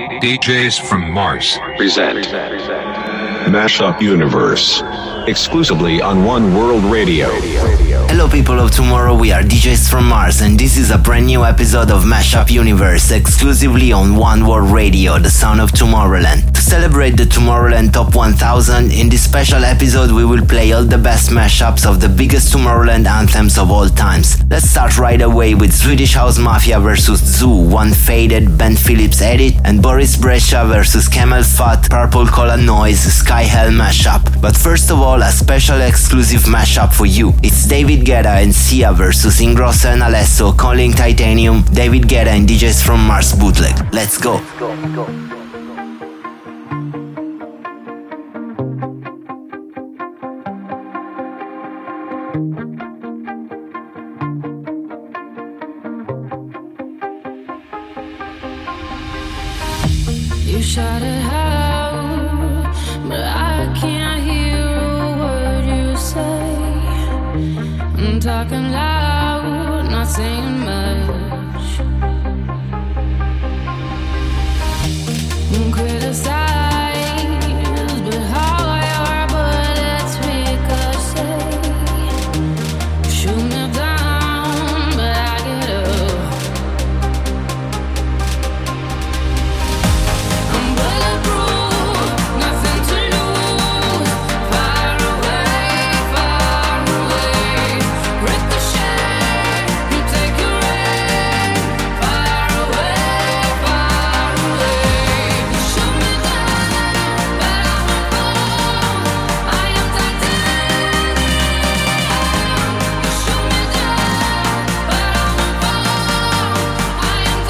DJs from Mars present Mashup Universe, exclusively on One World Radio. Hello people of tomorrow, we are DJs from Mars and this is a brand new episode of Mashup Universe, exclusively on One World Radio, the sound of Tomorrowland. To celebrate the Tomorrowland Top 1000, in this special episode we will play all the best mashups of the biggest Tomorrowland anthems of all times. Let's start right away with Swedish House Mafia vs Zoo, One Faded, Ben Phillips Edit, and Boris Brejcha vs Camel Fat, Purple Cola Noise, Sky Hell mashup. But first of all, a special exclusive mashup for you. It's David Guetta and Sia vs Ingrosso and Alesso, Calling Titanium, David Guetta and DJs from Mars bootleg. Let's go. You shout it out, but I can't hear a word you say. I'm talking loud, not saying much. Criticize, but how your bullets ricochet. Shoot me down, but I get up. I'm bulletproof, nothing to lose. Far away, ricochet. You take your aim. Far away, you shoot me down, but I won't fall. I am titanium. You shoot me down, but I won't fall. I am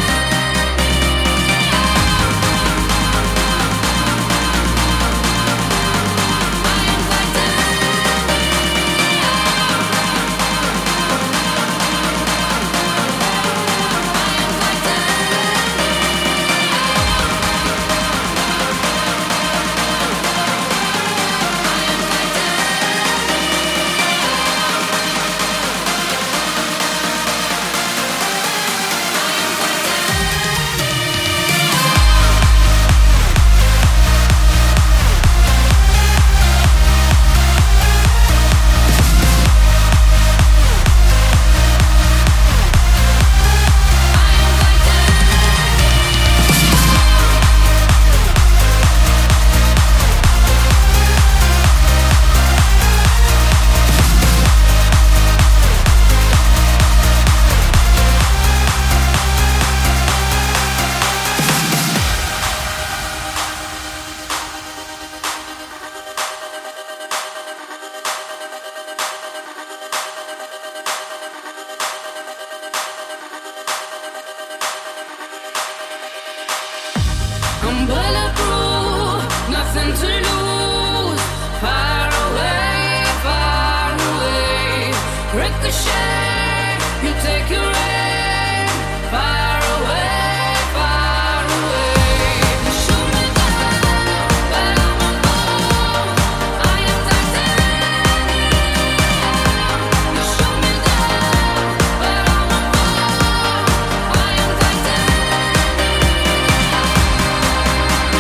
I'm bulletproof, nothing to lose. Far away, ricochet. You take your aim. Far away, you shoot me down, but I won't fall. I am titanium. You shoot me down, but I won't fall. I am titanium.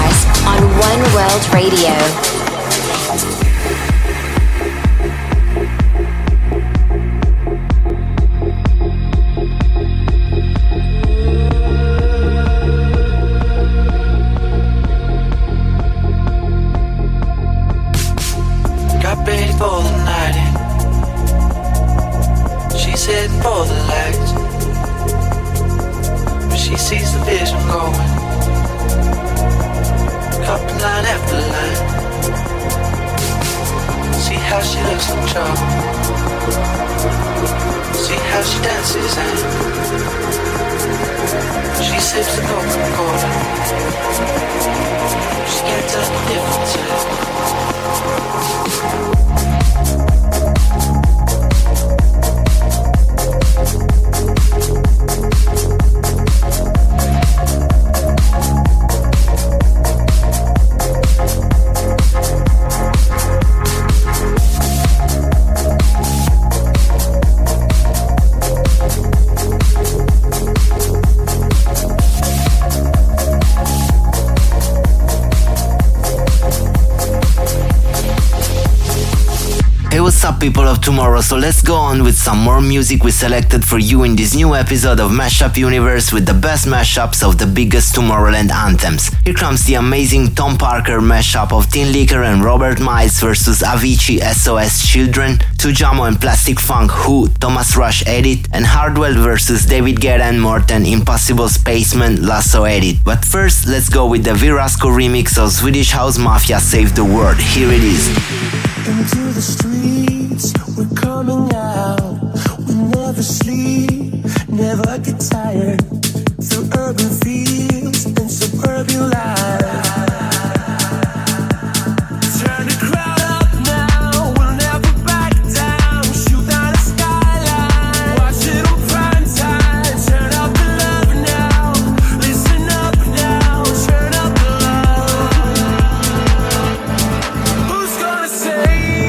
Mars on One World Radio. Got ready for the night in. She's heading for the lights, but she sees the vision going, up line after line. See how she looks in trouble, see how she dances and she sips the Coca-Cola. She can't tell the difference. What's up, people of tomorrow? So let's go on with some more music we selected for you in this new episode of Mashup Universe with the best mashups of the biggest Tomorrowland anthems. Here comes the amazing Tom Parker mashup of Tin Licker and Robert Miles versus Avicii SOS Children, Tujamo and Plastic Funk Who, Thomas Rush Edit, and Hardwell versus David Guetta and Morten Impossible Spaceman Lasso Edit. But first, let's go with the Virasco remix of Swedish House Mafia Save the World. Here it is. Into the streets, we're coming out. We never sleep, never get tired. Through urban fields and suburban life. Turn the crowd up now, we'll never back down. Shoot down the skyline, watch it on prime time. Turn up the love now, listen up now. Turn up the love. Who's gonna say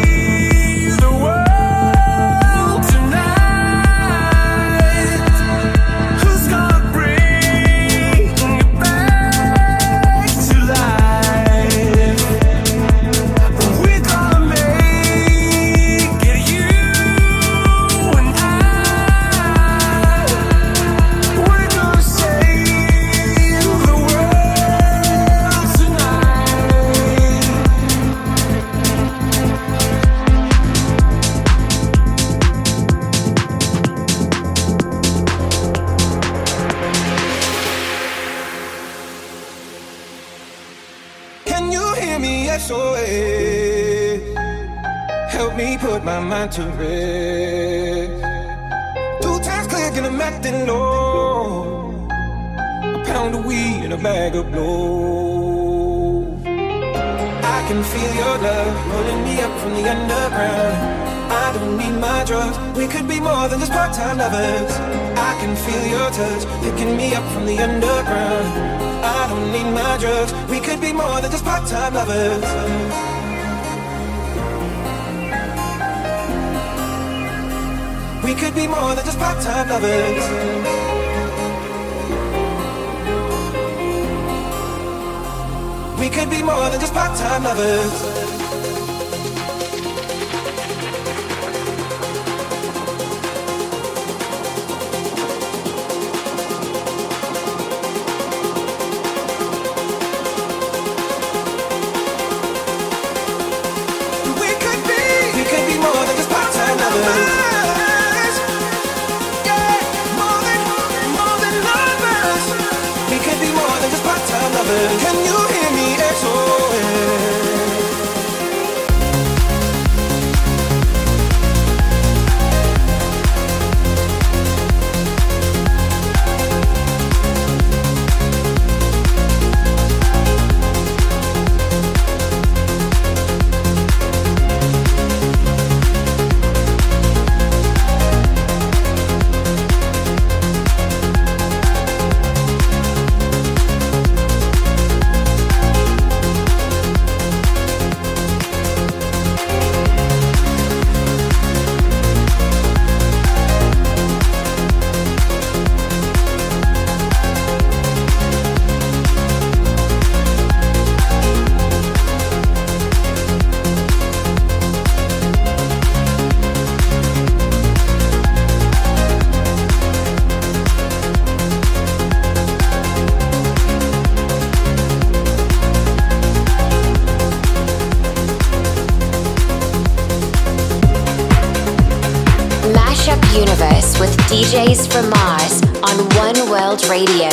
my mind to rest. 2 times click and I'm acting low. A pound of weed and a bag of blow. I can feel your love pulling me up from the underground. I don't need my drugs. We could be more than just part-time lovers. I can feel your touch picking me up from the underground. I don't need my drugs. We could be more than just part-time lovers. We could be more than just part-time lovers. We could be more than just part-time lovers. We could be more than just part-time lovers. Can you hear me? SOS. DJs from Mars on One World Radio.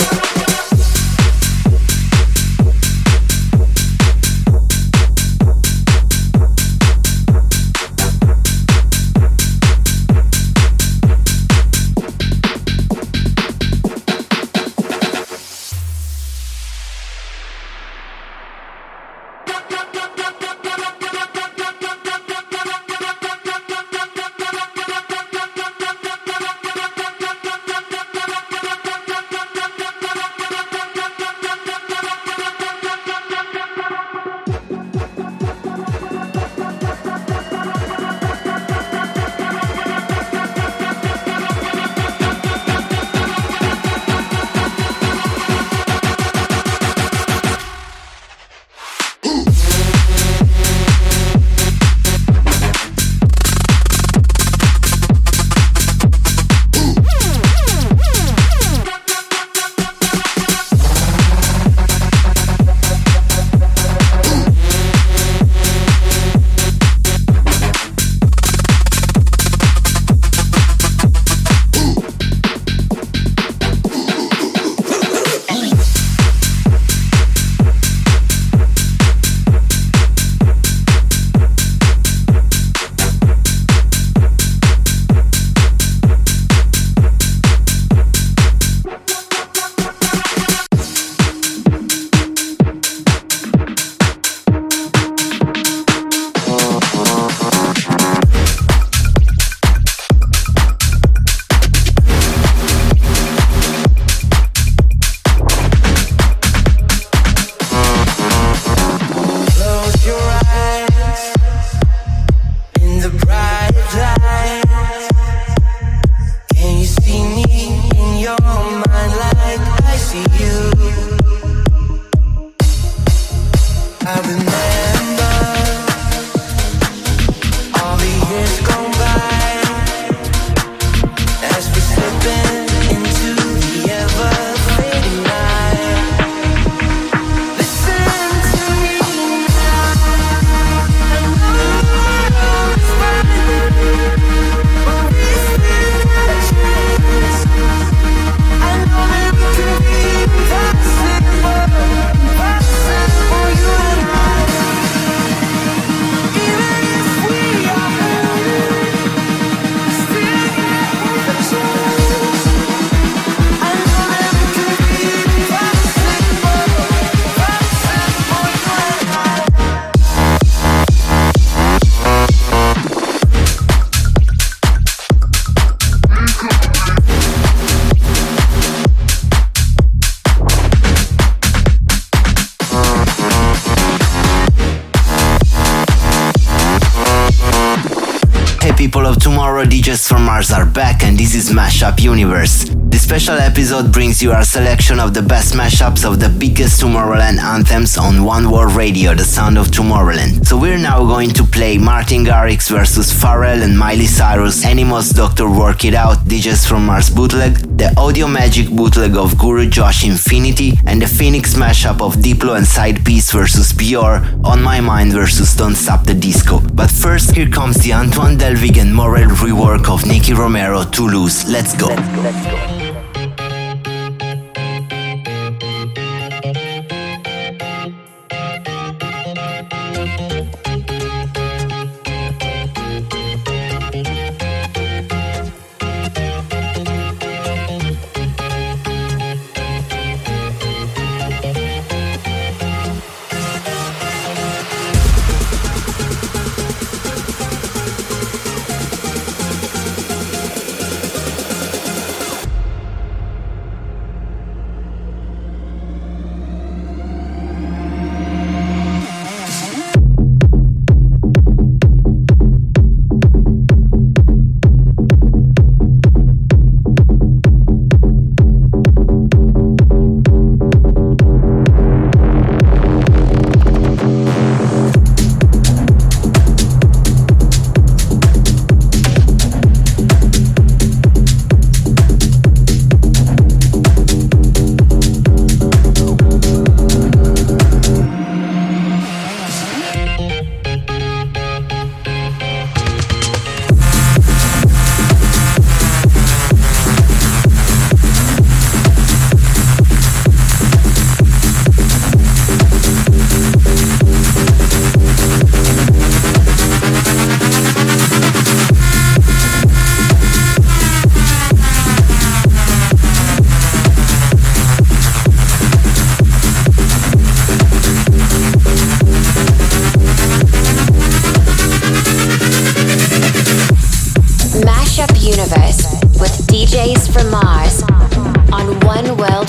People of Tomorrow, DJs from Mars are back, and this is Mashup Universe. This special episode brings you our selection of the best mashups of the biggest Tomorrowland anthems on One World Radio, the sound of Tomorrowland. So we're now going to play Martin Garrix versus Pharrell and Miley Cyrus, Animals Dr. Work It Out, DJs from Mars bootleg, the Audio Magic bootleg of Guru Josh Infinity, and the Phoenix mashup of Diplo and Side Piece versus Bior, On My Mind versus Don't Stop the Disco. But first, here comes the Antoine Delvig and Morel rework of Nicky Romero, Toulouse. Let's go. Let's go.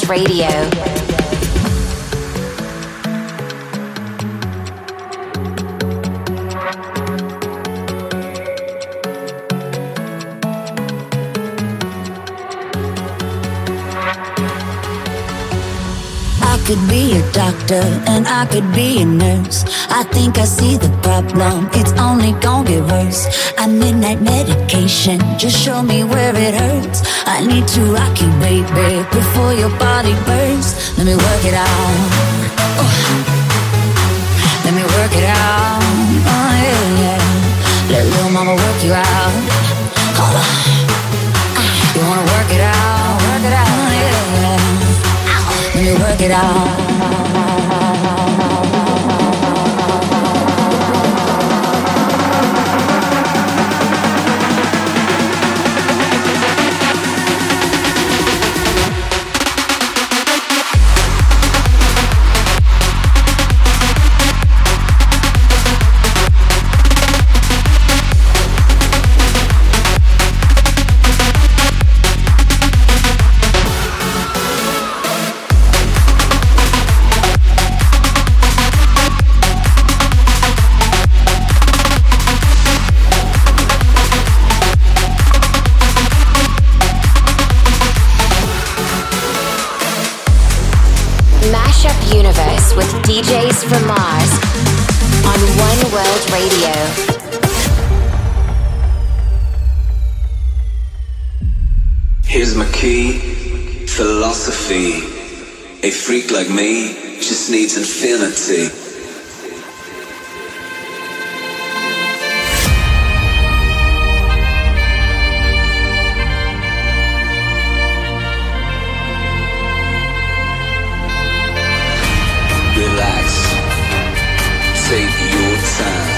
Radio. I could be a doctor and I could be a nurse. I think I see the problem, it's only gonna get worse. I need that medication, just show me where it hurts. I need to rock you, baby, before your body bursts. Let me work it out. Let me work it out. Oh yeah, yeah. Let little mama work you out. Hold on. You wanna work it out? Work it out. Oh yeah, yeah. Let me work it out. Universe with DJs from Mars on One World Radio. Here's my key, philosophy. A freak like me just needs infinity. Take your time.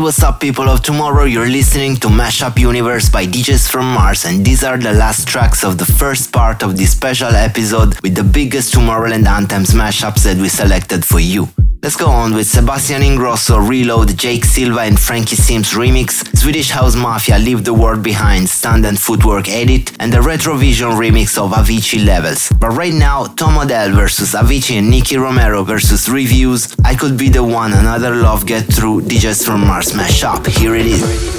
what's up, people of tomorrow? You're listening to Mashup Universe by DJs from Mars, and these are the last tracks of the first part of this special episode with the biggest Tomorrowland anthems mashups that we selected for you. Let's go on with Sebastian Ingrosso, Reload, Jake Silva and Frankie Sims remix, Swedish House Mafia, Leave the World Behind, Stand and Footwork edit, and the Retrovision remix of Avicii Levels. But right now, Tom Odell versus Avicii and Nicky Romero versus Reviews, I Could Be the One, Another Love Get Through, DJs from Mars mashup. Here it is.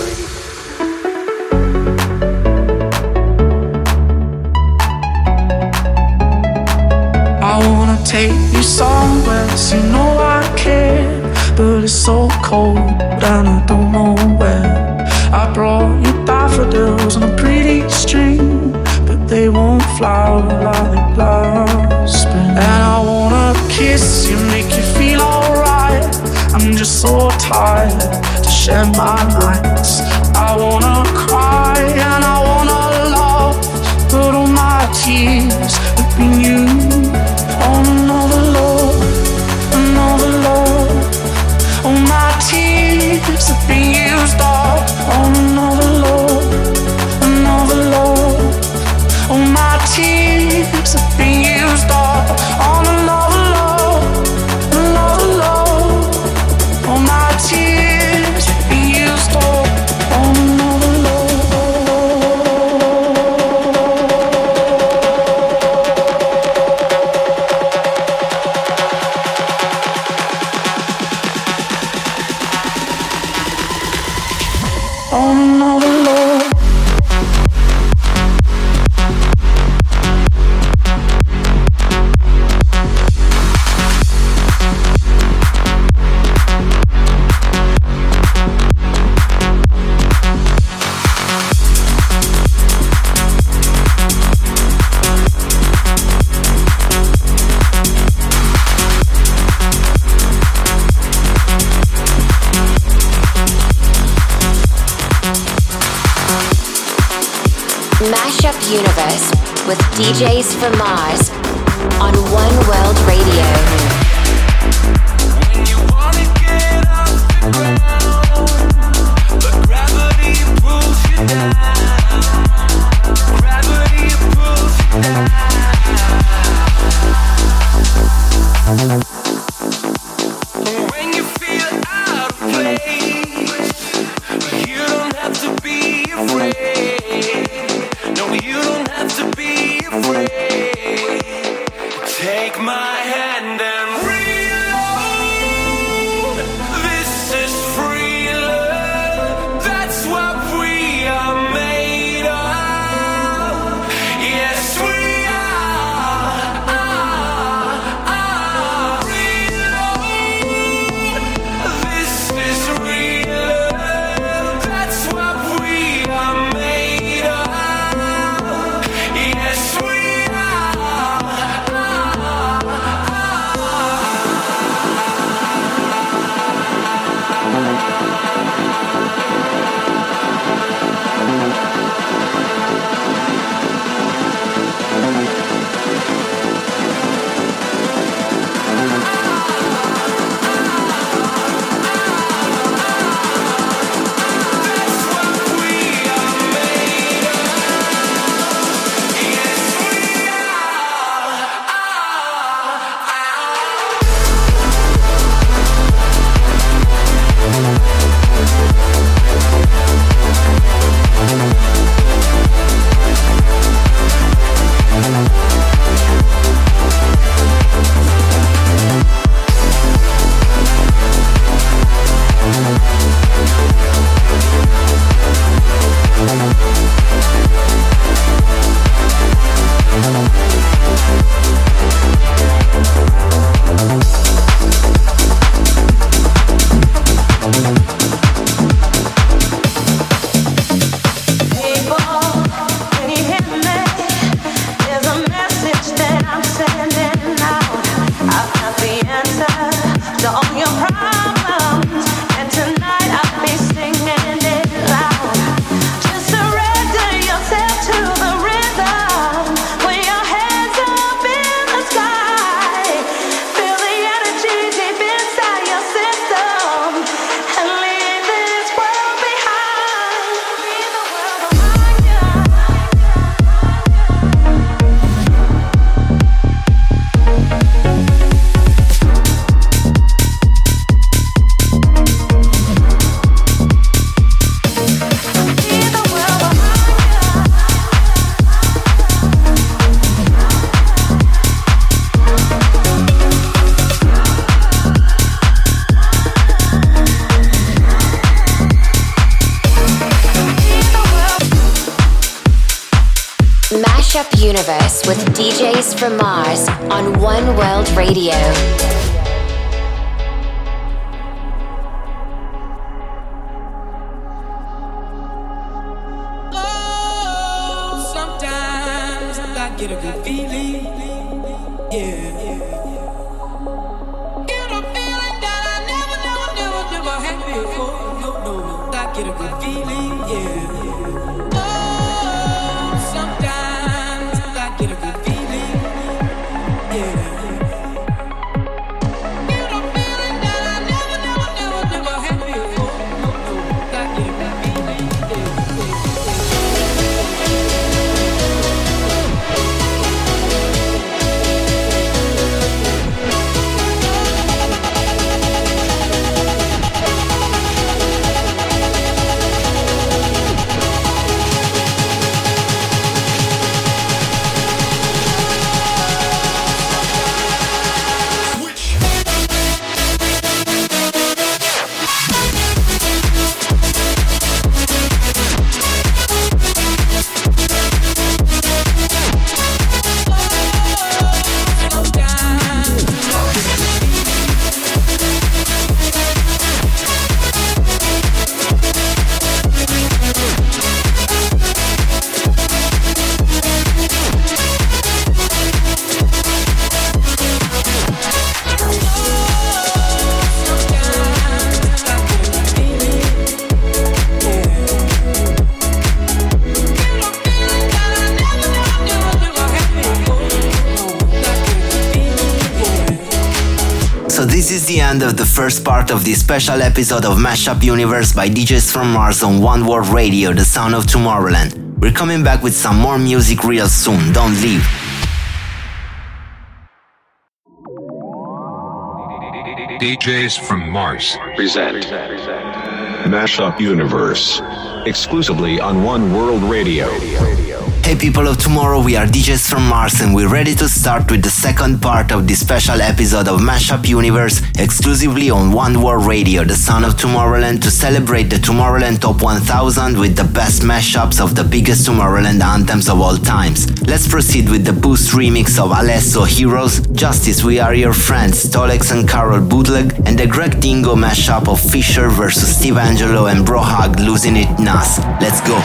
I wanna take you somewhere, so you know I care. But it's so cold and I don't know where. I brought you daffodils on a pretty string, but they won't flower like last spring. And I wanna kiss you, make you feel alright. I'm just so tired to share my nights. I wanna cry and I wanna love, but all my tears have been used on another love, another love. All my tears have been used up on another love, another love. All my tears have been used up on another love, another love. All my tears have been used up on another love. On another love. Mashup Universe with DJs from Mars on One World Radio. When you wanna get off the ground, but gravity pulls you down. Gravity pulls you down. When you feel out of place, you don't have to be afraid. No, you don't have to be afraid. Take my hand and reload. This is free love. That's what we are made of. Yes, we are. Reload. This is real love. That's what we are made of. Yes, we are. Universe with DJs from Mars on One World Radio. Sometimes I get a good feeling, yeah. Get a feeling that I never had before. No, I get a good feeling, yeah. Oh, sometimes I get a good feeling, yeah. Get a feeling that I never had before. No, I get a good feeling, yeah. This is the end of the first part of this special episode of Mashup Universe by DJs from Mars on One World Radio, the sound of Tomorrowland. We're coming back with some more music real soon, don't leave. DJs from Mars present Mashup Universe, exclusively on One World Radio. Hey people of tomorrow, we are DJs from Mars and we're ready to start with the second part of this special episode of Mashup Universe exclusively on One World Radio, the sound of Tomorrowland, to celebrate the Tomorrowland Top 1000 with the best mashups of the biggest Tomorrowland anthems of all times. Let's proceed with the Boost remix of Alesso Heroes, Justice We Are Your Friends, Tolex and Carol Bootleg, and the Greg Dingo mashup of Fisher vs Steve Angelo and Brohug Losing It Nas. Let's go.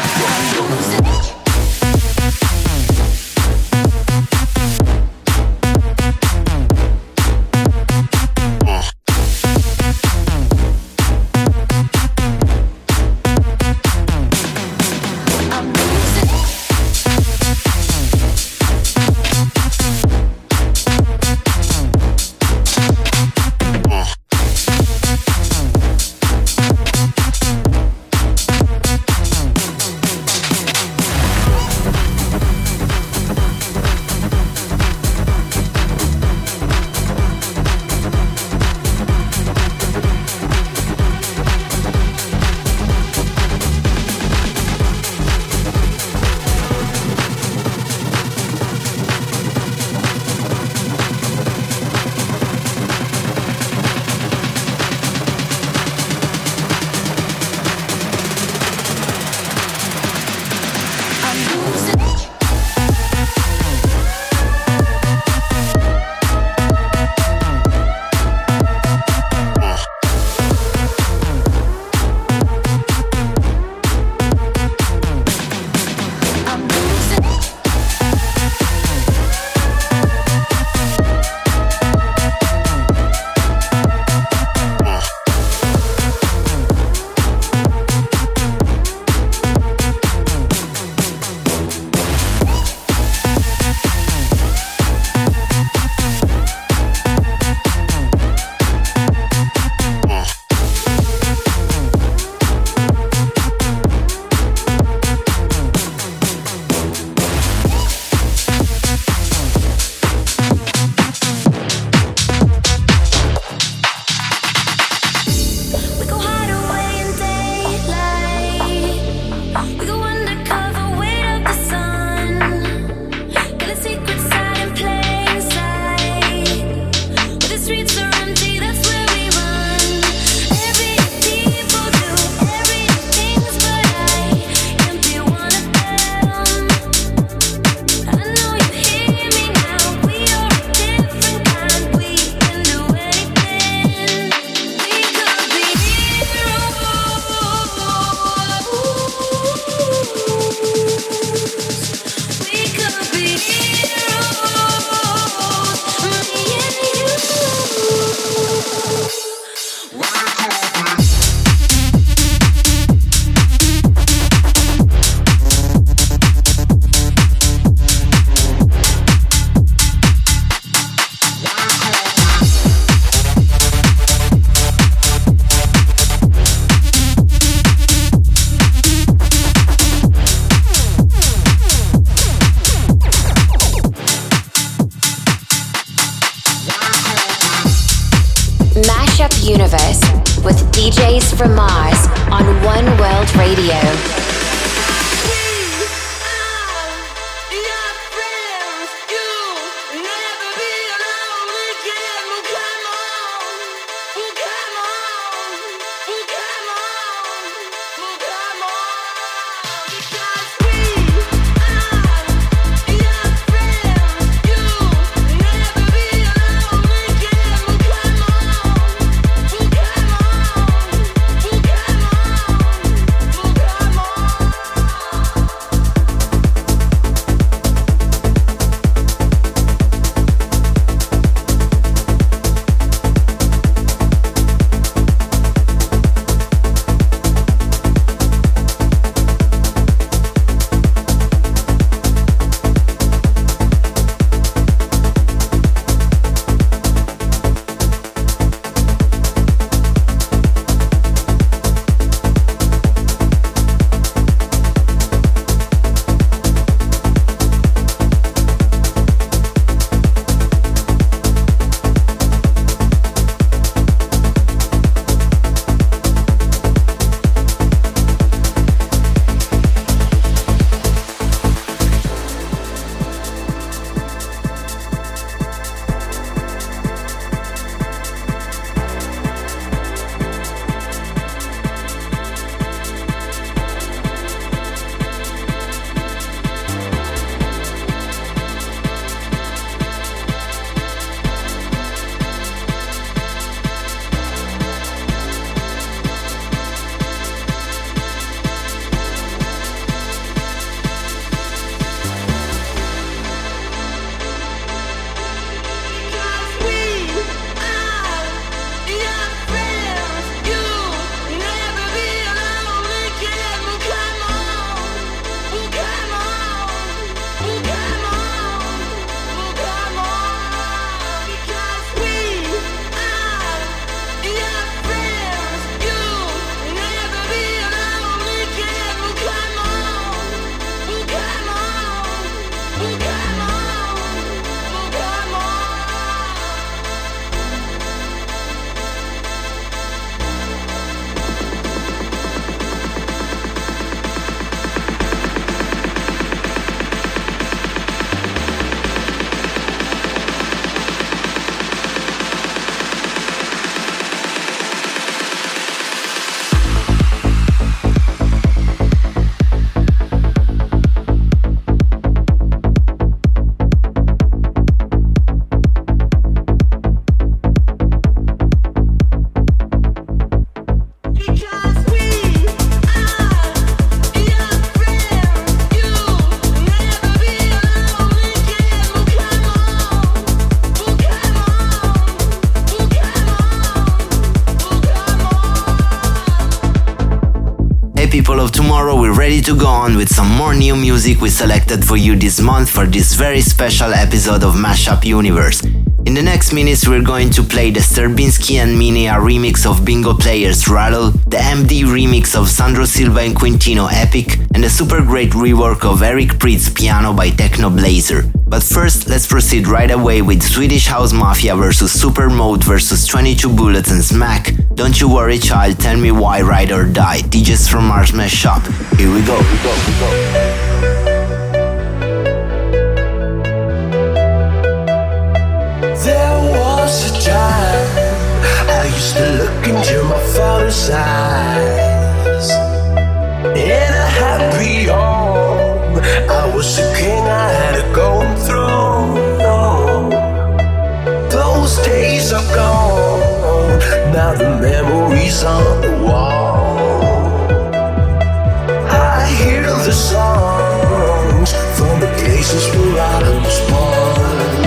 Universe with DJs from Mars on One World Radio. People of Tomorrow, we're ready to go on with some more new music we selected for you this month for this very special episode of Mashup Universe. In the next minutes, we're going to play the Sterbinski and Minia remix of Bingo Players' Rattle, the MD remix of Sandro Silva and Quintino Epic, and the super great rework of Eric Prydz Piano by Techno Blazer. But first, let's proceed right away with Swedish House Mafia vs Super Mode vs 22 Bullets and Smack. Don't you worry, child, tell me why, ride or die. DJs from Mars Mashup. Here we go. There was a time I used to look into my father's eyes. In a happy home, I was a king, I had a golden throne. Those days are gone, now the memories on the wall. I hear the songs from the places where I was born.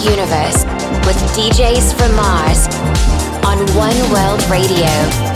Universe with DJs from Mars on One World Radio.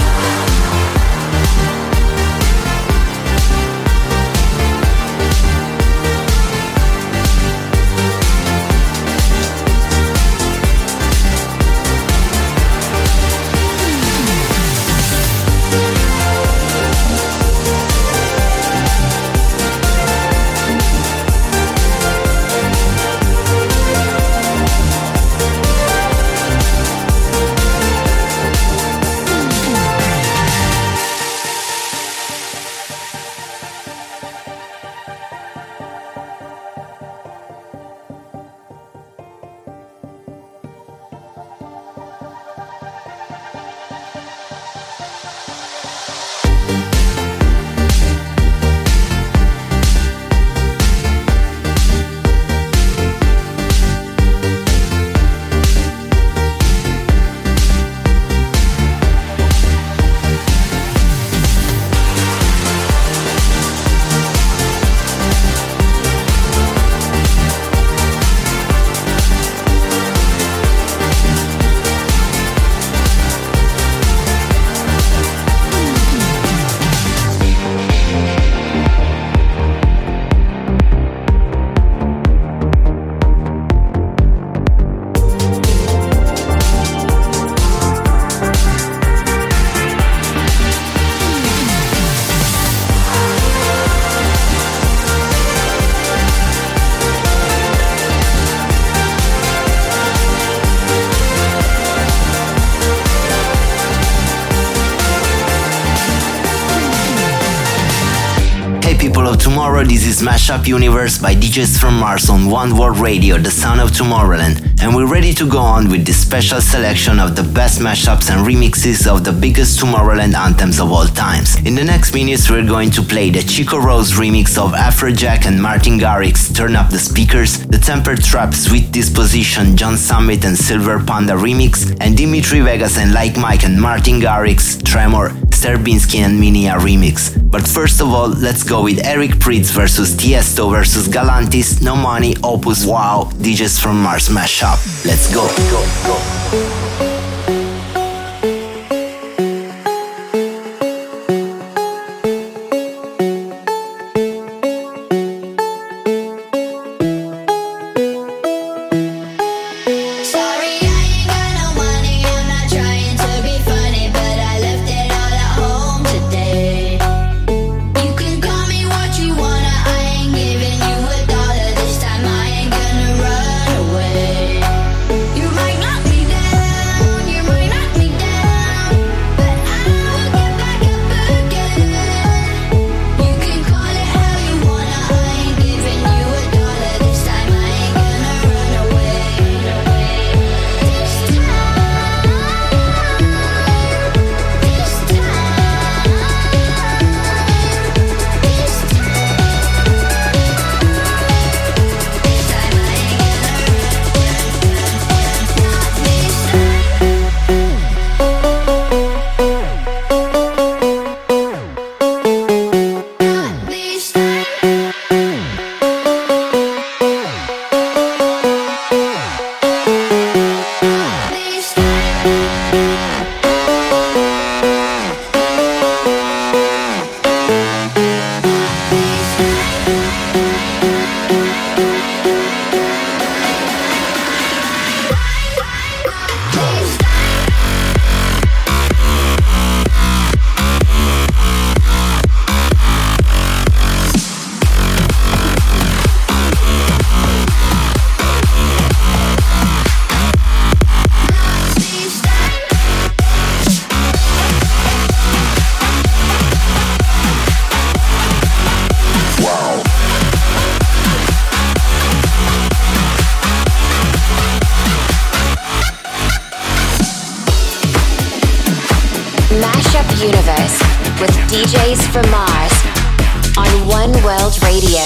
Tomorrow, this is Mashup Universe by DJs from Mars on One World Radio, the sound of Tomorrowland, and we're ready to go on with this special selection of the best mashups and remixes of the biggest Tomorrowland anthems of all times. In the next minutes, we're going to play the Chico Rose remix of Afrojack and Martin Garrix, Turn Up the Speakers, the Tempered Trap Sweet Disposition, John Summit and Silver Panda remix, and Dimitri Vegas and Like Mike and Martin Garrix, Tremor, Sterbinski and Minia remix. But first of all, let's go with Eric Prydz versus Tiesto versus Galantis, No Money, Opus Wow, DJs from Mars mashup. Let's go. You might knock me Universe with DJs from Mars on One World Radio.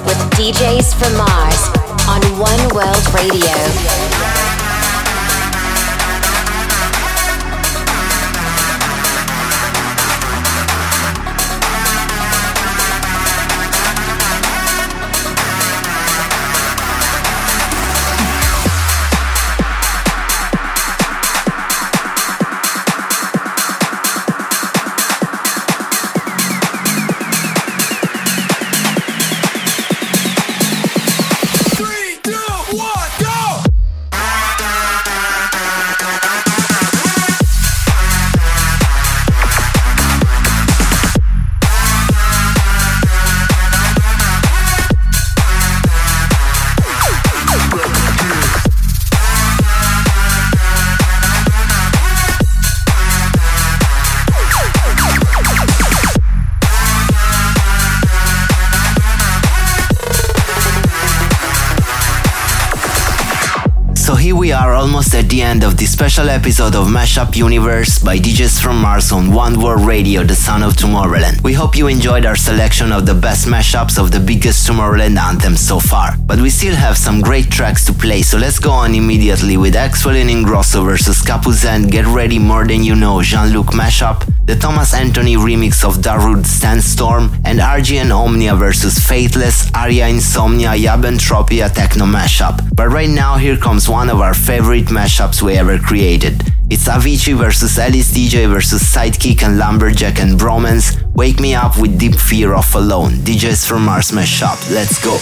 with DJs from Mars on One World Radio. We are almost at the end of this special episode of Mashup Universe by DJs from Mars on One World Radio, the sound of Tomorrowland. We hope you enjoyed our selection of the best mashups of the biggest Tomorrowland anthems so far. But we still have some great tracks to play, so let's go on immediately with Axwell and Ingrosso versus Capuzent, Get Ready More Than You Know, Jean-Luc mashup, the Thomas Anthony remix of Darude Sandstorm, and RG and Omnia versus Faithless, Aria Insomnia, Yabentropia techno mashup. But right now, here comes one of our favorite mashups we ever created. It's Avicii versus Alice DJ versus Sidekick and Lumberjack and Bromance, Wake Me Up with Deep Fear of Alone, DJs from Mars mashup. Let's go.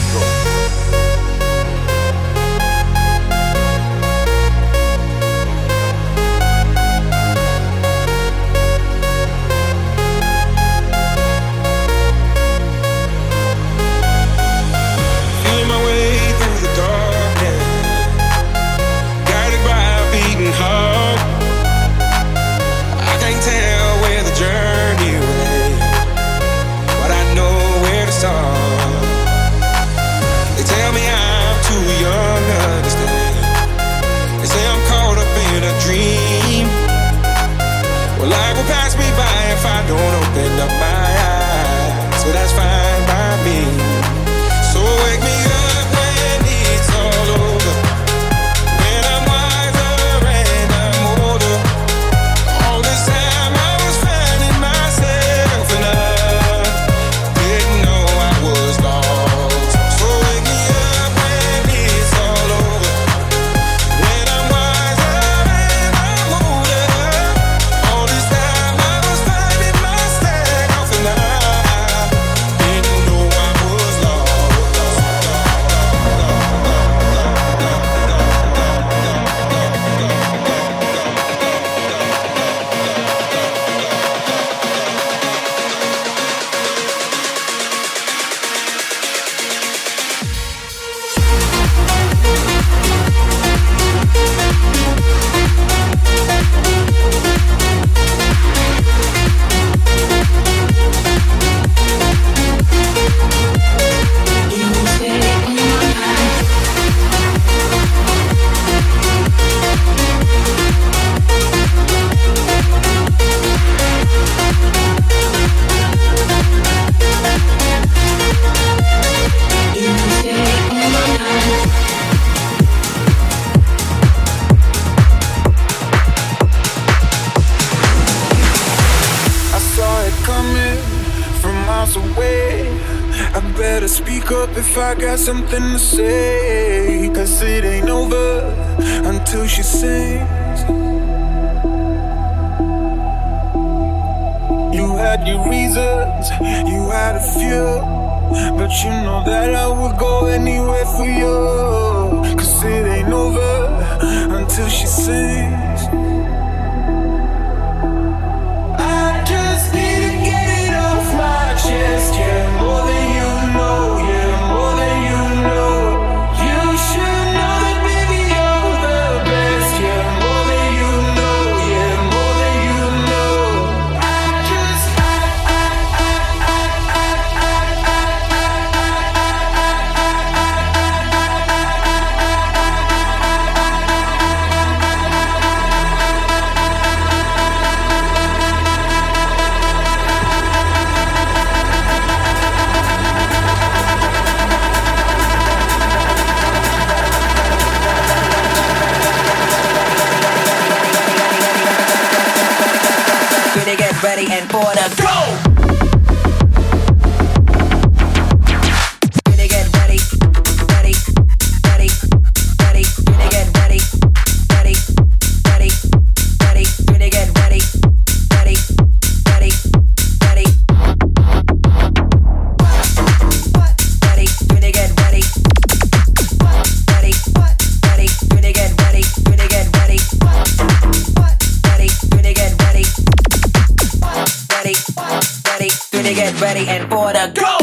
If I got something to say, 'cause it ain't over until she sings. You had your reasons, you had a few, but you know that I would go anywhere for you. 'Cause it ain't over until she sings. I just need to get it off my chest, yeah, more than you know, yeah. ready and for the go. Ready and for the go!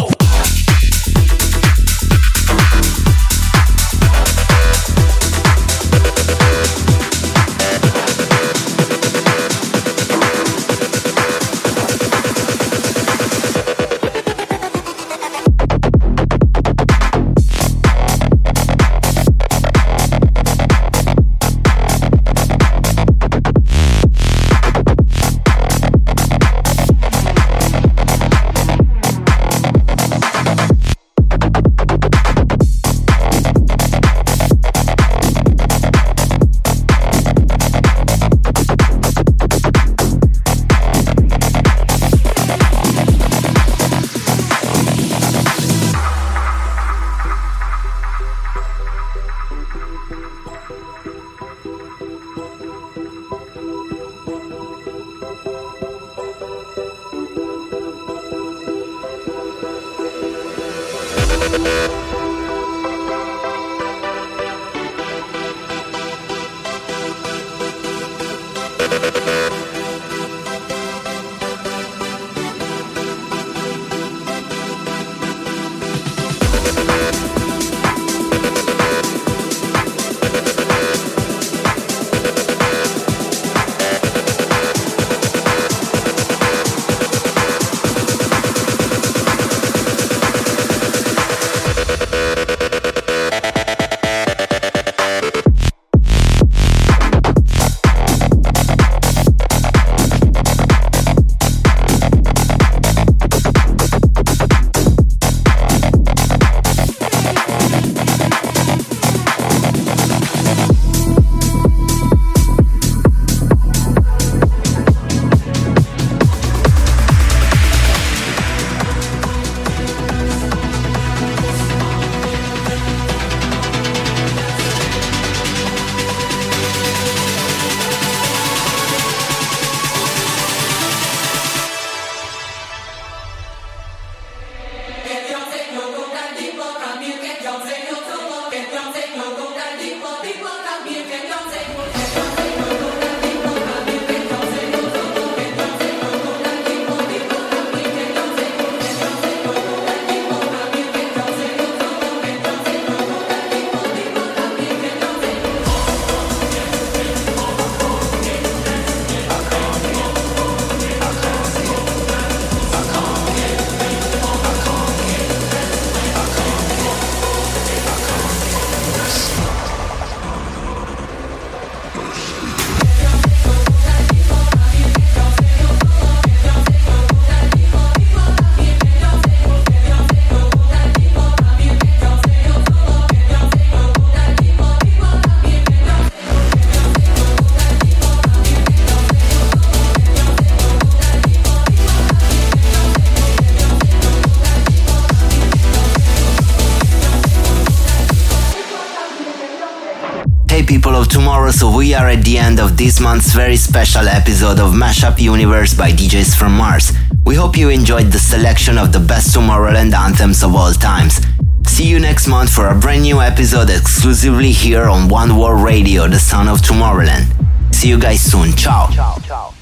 People of tomorrow, so we are at the end of this month's very special episode of Mashup Universe by DJs from Mars. We hope you enjoyed the selection of the best Tomorrowland anthems of all times. See you next month for a brand new episode exclusively here on One World Radio, the sound of Tomorrowland. See you guys soon. Ciao.